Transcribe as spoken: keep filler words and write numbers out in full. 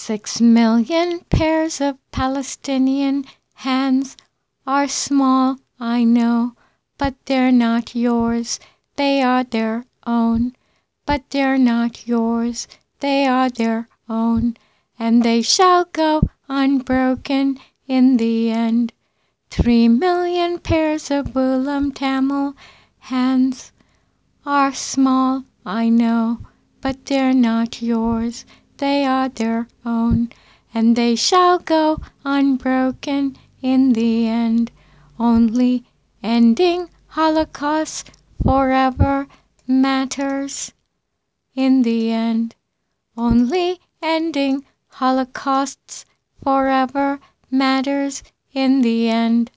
Six million pairs of Palestinian hands are small, I know, but they're not yours, they are their own. But they're not yours, they are their own, and they shall go unbroken in the end. Three million pairs of Ulam Tamil hands are small, I know, but they're not yours, they are their own, and they shall go unbroken in the end. Only ending Holocaust forever matters in the end. Only ending Holocausts forever matters in the end.